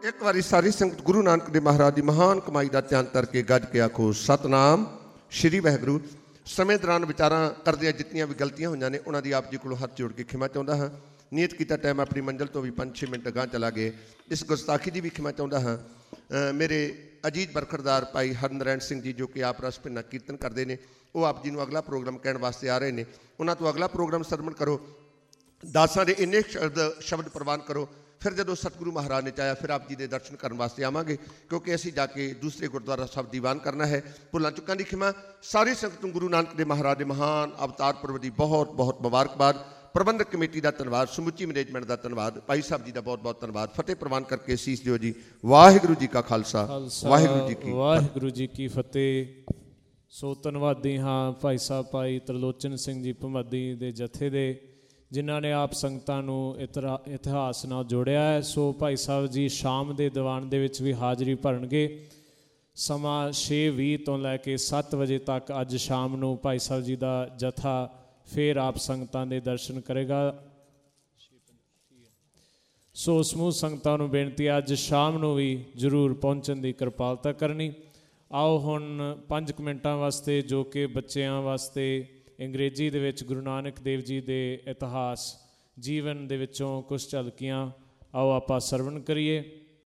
ਇੱਕ ਵਾਰੀ ਸਾਰੀ ਸੰਗਤ ਗੁਰੂ ਨਾਨਕ ਦੇਵ ਮਹਾਰਾਜ ਦੀ ਮਹਾਨ ਕਮਾਈ ਦਾ ਧਿਆਨ ਕਰਕੇ ਗੱਜ ਕੇ ਆਖੋ ਸਤਨਾਮ ਸ਼੍ਰੀ ਵਾਹਿਗੁਰੂ। ਸਮੇਂ ਦੌਰਾਨ ਵਿਚਾਰਾਂ ਕਰਦਿਆਂ ਜਿਤਨੀਆਂ ਵੀ ਗਲਤੀਆਂ ਹੋਈਆਂ ਨੇ ਉਹਨਾਂ ਦੀ ਆਪ ਜੀ ਕੋਲੋਂ ਹੱਥ ਜੋੜ ਕੇ ਖਿਮਾ ਚਾਹੁੰਦਾ ਹਾਂ। ਨਿਯਤ ਕੀਤਾ ਟਾਈਮ ਆਪਣੀ ਮੰਜ਼ਿਲ ਤੋਂ ਵੀ 5-6 ਮਿੰਟ ਅਗਾਂਹ ਚਲਾ ਗਏ। ਇਸ ਗੁਸਤਾਖੀ ਦੀ ਵੀ ਖਿਮਾ ਚਾਹੁੰਦਾ ਹਾਂ। ਮੇਰੇ ਅਜੀਤ ਬਰਖੜਦਾਰ ਭਾਈ ਹਰਨਰੈਣ ਸਿੰਘ ਜੀ ਜੋ ਕਿ ਆਪ ਰਸ ਭਿੰਨਾ ਕੀਰਤਨ ਕਰਦੇ ਨੇ, ਉਹ ਆਪ ਜੀ ਨੂੰ ਅਗਲਾ ਪ੍ਰੋਗਰਾਮ ਕਹਿਣ ਵਾਸਤੇ ਆ ਰਹੇ ਨੇ। ਉਹਨਾਂ ਤੋਂ ਅਗਲਾ ਪ੍ਰੋਗਰਾਮ ਸਰਵਣ ਕਰੋ, ਦਾਸਾਂ ਦੇ ਇੰਨੇ ਸ਼ਬਦ ਪ੍ਰਵਾਨ ਕਰੋ। ਫਿਰ ਜਦੋਂ ਸਤਿਗੁਰੂ ਮਹਾਰਾਜ ਨੇ ਚਾਹਿਆ ਫਿਰ ਆਪ ਜੀ ਦੇ ਦਰਸ਼ਨ ਕਰਨ ਵਾਸਤੇ ਆਵਾਂਗੇ, ਕਿਉਂਕਿ ਅਸੀਂ ਜਾ ਕੇ ਦੂਸਰੇ ਗੁਰਦੁਆਰਾ ਸਾਹਿਬ ਦੀਵਾਨ ਕਰਨਾ ਹੈ। ਭੁੱਲਾਂ ਚੁੱਕਾਂ ਦੀ ਖਿਮਾ। ਸਾਰੀ ਸੰਗਤ ਨੂੰ ਗੁਰੂ ਨਾਨਕ ਦੇਵ ਮਹਾਰਾਜ ਦੇ ਮਹਾਨ ਅਵਤਾਰ ਪੁਰਬ ਦੀ ਬਹੁਤ ਬਹੁਤ ਮੁਬਾਰਕਬਾਦ। ਪ੍ਰਬੰਧਕ ਕਮੇਟੀ ਦਾ ਧੰਨਵਾਦ, ਸਮੁੱਚੀ ਮੈਨੇਜਮੈਂਟ ਦਾ ਧੰਨਵਾਦ, ਭਾਈ ਸਾਹਿਬ ਜੀ ਦਾ ਬਹੁਤ ਬਹੁਤ ਧੰਨਵਾਦ। ਫਤਿਹ ਪ੍ਰਵਾਨ ਕਰਕੇ ਸੀਸ ਦਿਓ ਜੀ। ਵਾਹਿਗੁਰੂ ਜੀ ਕਾ ਖਾਲਸਾ, ਵਾਹਿਗੁਰੂ ਜੀ ਕੀ ਫਤਿਹ। ਸੋ ਧੰਨਵਾਦੀ ਹਾਂ ਭਾਈ ਸਾਹਿਬ ਭਾਈ ਤਰਲੋਚਨ ਸਿੰਘ ਜੀ ਭਮੱਦੀ ਦੇ ਜਥੇ ਦੇ, ਜਿਨ੍ਹਾਂ ਨੇ ਆਪ ਸੰਗਤਾਂ ਨੂੰ ਇਤਿਹਾਸ ਨਾਲ ਜੋੜਿਆ ਹੈ। ਸੋ ਭਾਈ ਸਾਹਿਬ ਜੀ ਸ਼ਾਮ ਦੇ ਦੀਵਾਨ ਦੇ ਵਿੱਚ ਵੀ ਹਾਜ਼ਰੀ ਭਰਨਗੇ। ਸਮਾਂ 6:20 ਤੋਂ ਲੈ ਕੇ 7 ਵਜੇ ਤੱਕ ਅੱਜ ਸ਼ਾਮ ਨੂੰ ਭਾਈ ਸਾਹਿਬ ਜੀ ਦਾ ਜਥਾ ਫਿਰ ਆਪ ਸੰਗਤਾਂ ਦੇ ਦਰਸ਼ਨ ਕਰੇਗਾ। ਸੋ ਸਮੂਹ ਸੰਗਤਾਂ ਨੂੰ ਬੇਨਤੀ ਹੈ ਅੱਜ ਸ਼ਾਮ ਨੂੰ ਵੀ ਜ਼ਰੂਰ ਪਹੁੰਚਣ ਦੀ ਕਿਰਪਾਲਤਾ ਕਰਨੀ। ਆਓ ਹੁਣ 5 ਮਿੰਟਾਂ ਵਾਸਤੇ, ਜੋ ਕਿ ਬੱਚਿਆਂ ਵਾਸਤੇ ਅੰਗਰੇਜ਼ੀ ਦੇ ਵਿੱਚ ਗੁਰੂ ਨਾਨਕ ਦੇਵ ਜੀ ਦੇ ਇਤਿਹਾਸ ਜੀਵਨ ਦੇ ਵਿੱਚੋਂ ਕੁਛ ਝਲਕੀਆਂ, ਆਓ ਆਪਾਂ ਸਰਵਣ ਕਰੀਏ।